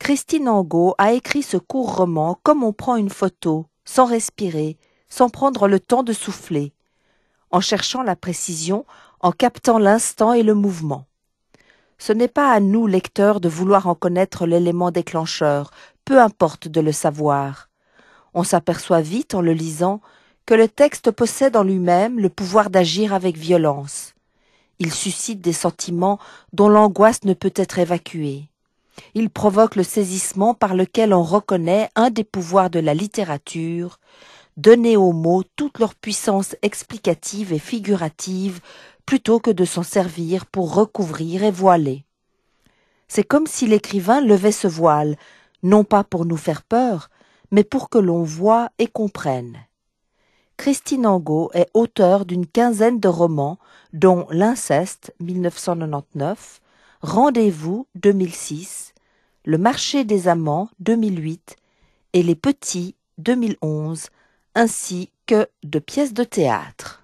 Christine Angot a écrit ce court roman comme on prend une photo, sans respirer, sans prendre le temps de souffler, en cherchant la précision, en captant l'instant et le mouvement. Ce n'est pas à nous, lecteurs, de vouloir en connaître l'élément déclencheur, peu importe de le savoir. On s'aperçoit vite, en le lisant, que le texte possède en lui-même le pouvoir d'agir avec violence. Il suscite des sentiments dont l'angoisse ne peut être évacuée. Il provoque le saisissement par lequel on reconnaît un des pouvoirs de la littérature, donner aux mots toute leur puissance explicative et figurative, plutôt que de s'en servir pour recouvrir et voiler. C'est comme si l'écrivain levait ce voile, non pas pour nous faire peur, mais pour que l'on voie et comprenne. Christine Angot est auteure d'une quinzaine de romans, dont L'Inceste, 1999, Rendez-vous, 2006, Le Marché des amants, 2008, et Les Petits, 2011, ainsi que de pièces de théâtre.